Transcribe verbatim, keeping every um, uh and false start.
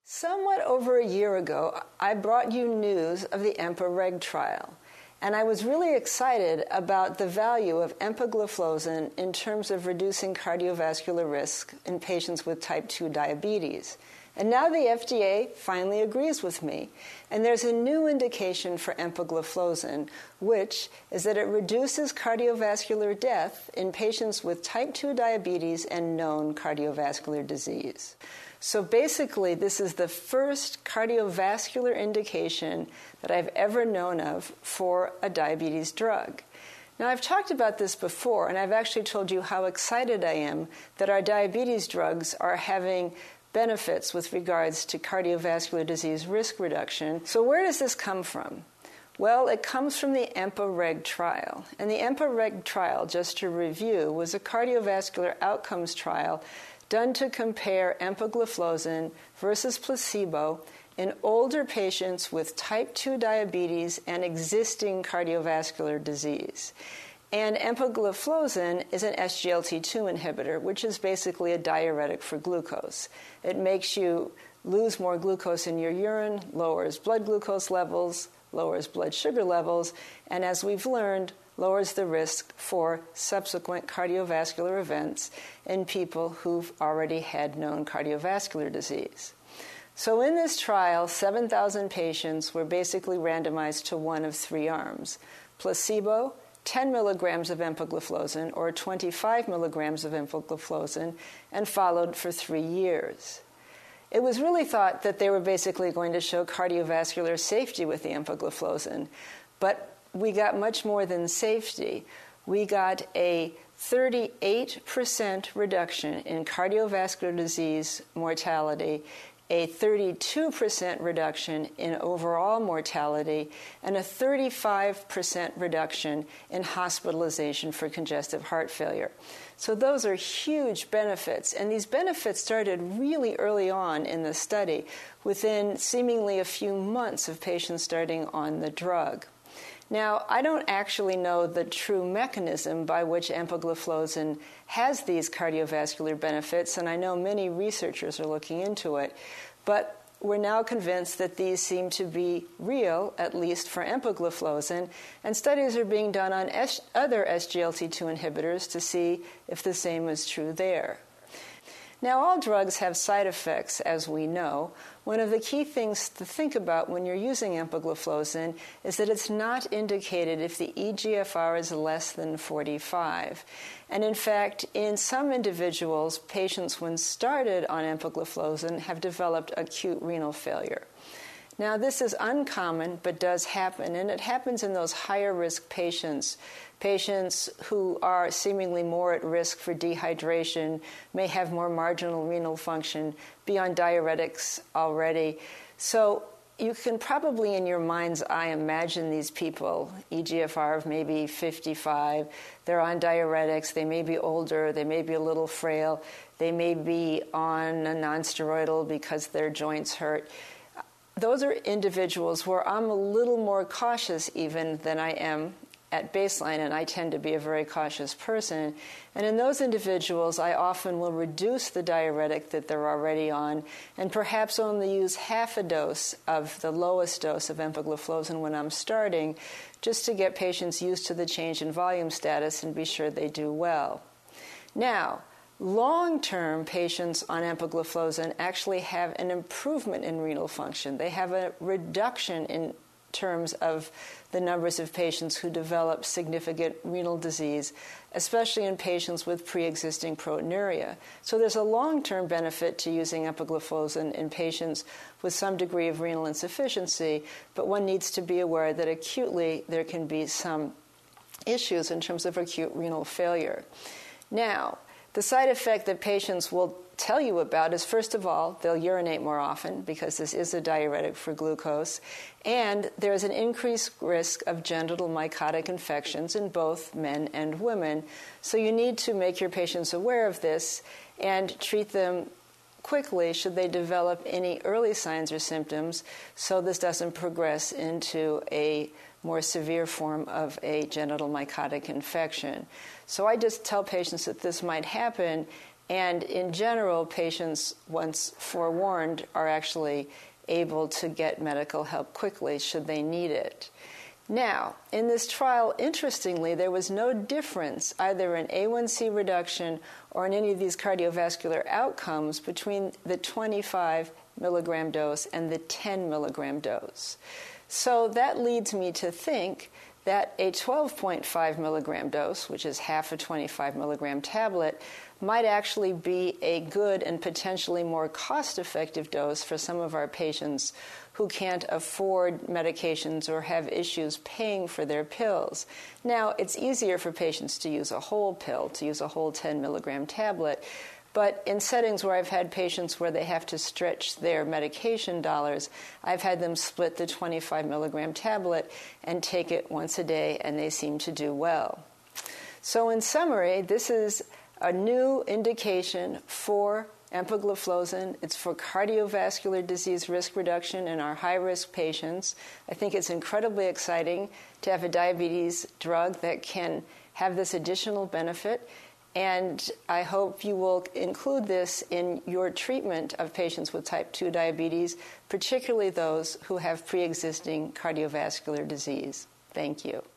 Somewhat over a year ago, I brought you news of the EMPA-REG trial, and I was really excited about the value of empagliflozin in terms of reducing cardiovascular risk in patients with type two diabetes. And now the F D A finally agrees with me, and there's a new indication for empagliflozin, which is that it reduces cardiovascular death in patients with type two diabetes and known cardiovascular disease. So basically, this is the first cardiovascular indication that I've ever known of for a diabetes drug. Now, I've talked about this before, and I've actually told you how excited I am that our diabetes drugs are having benefits with regards to cardiovascular disease risk reduction. So where does this come from? Well, it comes from the EMPA-REG trial. And the EMPA-REG trial, just to review, was a cardiovascular outcomes trial done to compare empagliflozin versus placebo in older patients with type two diabetes and existing cardiovascular disease. And empagliflozin is an S G L T two inhibitor, which is basically a diuretic for glucose. It makes you lose more glucose in your urine, lowers blood glucose levels, lowers blood sugar levels, and as we've learned, lowers the risk for subsequent cardiovascular events in people who've already had known cardiovascular disease. So in this trial, seven thousand patients were basically randomized to one of three arms: placebo, ten milligrams of empagliflozin, or twenty-five milligrams of empagliflozin, and followed for three years. It was really thought that they were basically going to show cardiovascular safety with the empagliflozin, but we got much more than safety. We got a thirty-eight percent reduction in cardiovascular disease mortality, a thirty-two percent reduction in overall mortality, and a thirty-five percent reduction in hospitalization for congestive heart failure. So those are huge benefits, and these benefits started really early on in the study, within seemingly a few months of patients starting on the drug. Now, I don't actually know the true mechanism by which empagliflozin has these cardiovascular benefits, and I know many researchers are looking into it, but we're now convinced that these seem to be real, at least for empagliflozin, and studies are being done on S- other S G L T two inhibitors to see if the same is true there. Now, all drugs have side effects, as we know. One of the key things to think about when you're using empagliflozin is that it's not indicated if the E G F R is less than forty-five. And in fact, in some individuals, patients when started on empagliflozin have developed acute renal failure. Now, this is uncommon, but does happen, and it happens in those higher-risk patients. Patients who are seemingly more at risk for dehydration, may have more marginal renal function, be on diuretics already. So you can probably in your mind's eye imagine these people, E G F R of maybe fifty-five, they're on diuretics, they may be older, they may be a little frail, they may be on a nonsteroidal because their joints hurt. Those are individuals where I'm a little more cautious even than I am at baseline, and I tend to be a very cautious person. And in those individuals, I often will reduce the diuretic that they're already on and perhaps only use half a dose of the lowest dose of empagliflozin when I'm starting, just to get patients used to the change in volume status and be sure they do well. Now, long-term patients on empagliflozin actually have an improvement in renal function. They have a reduction in terms of the numbers of patients who develop significant renal disease, especially in patients with pre-existing proteinuria. So there's a long-term benefit to using empagliflozin in patients with some degree of renal insufficiency, but one needs to be aware that acutely there can be some issues in terms of acute renal failure. Now, the side effect that patients will tell you about is, first of all, they'll urinate more often because this is a diuretic for glucose, and there's an increased risk of genital mycotic infections in both men and women. So you need to make your patients aware of this and treat them quickly should they develop any early signs or symptoms, so this doesn't progress into a more severe form of a genital mycotic infection. So I just tell patients that this might happen, And in general, patients, once forewarned, are actually able to get medical help quickly should they need it. Now, in this trial, interestingly, there was no difference either in A one C reduction or in any of these cardiovascular outcomes between the twenty-five milligram dose and the ten milligram dose. So that leads me to think that a twelve point five milligram dose, which is half a twenty-five milligram tablet, might actually be a good and potentially more cost-effective dose for some of our patients who can't afford medications or have issues paying for their pills. Now, it's easier for patients to use a whole pill, to use a whole ten milligram tablet, but in settings where I've had patients where they have to stretch their medication dollars, I've had them split the twenty-five milligram tablet and take it once a day, and they seem to do well. So in summary, this is a new indication for empagliflozin. It's for cardiovascular disease risk reduction in our high-risk patients. I think it's incredibly exciting to have a diabetes drug that can have this additional benefit, and I hope you will include this in your treatment of patients with type two diabetes, particularly those who have pre-existing cardiovascular disease. Thank you.